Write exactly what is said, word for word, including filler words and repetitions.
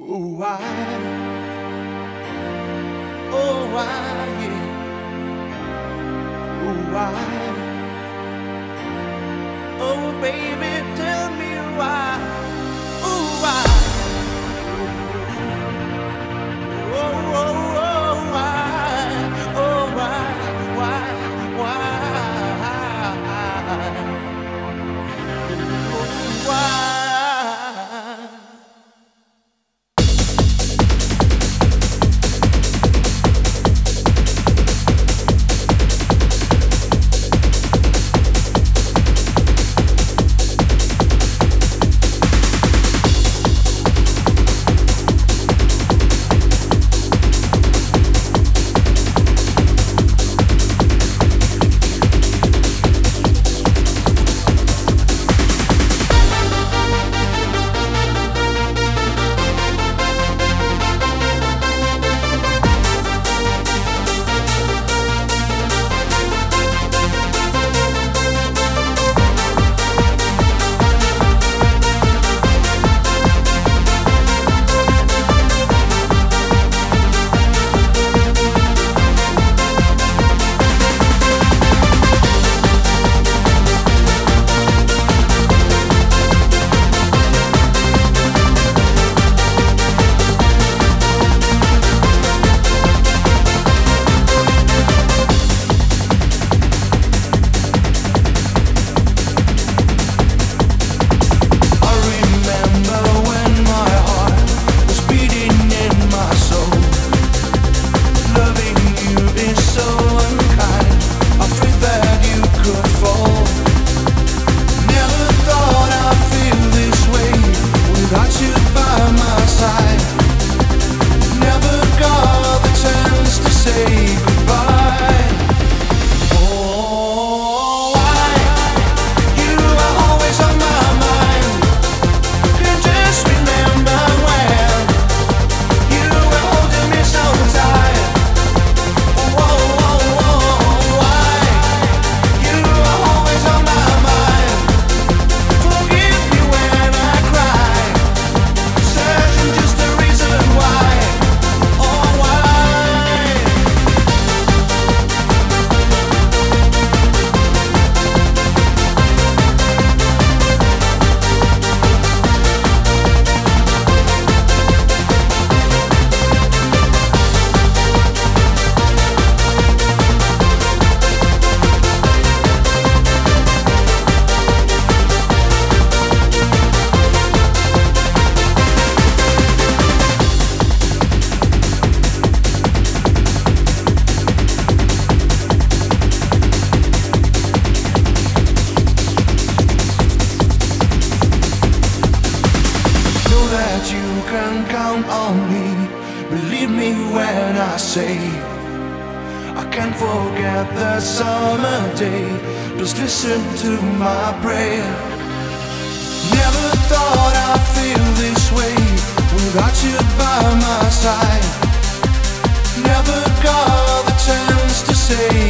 Oh, why? Oh, why? Yeah. Oh, why? Oh, baby, tell me why. Oh, why? Oh, oh, oh, why? Oh, why? Why? Why? Oh, why? You can count on me. Believe me when I say I can't forget the summer day. Just listen to my prayer. Never thought I'd feel this way without you by my side. Never got the chance to say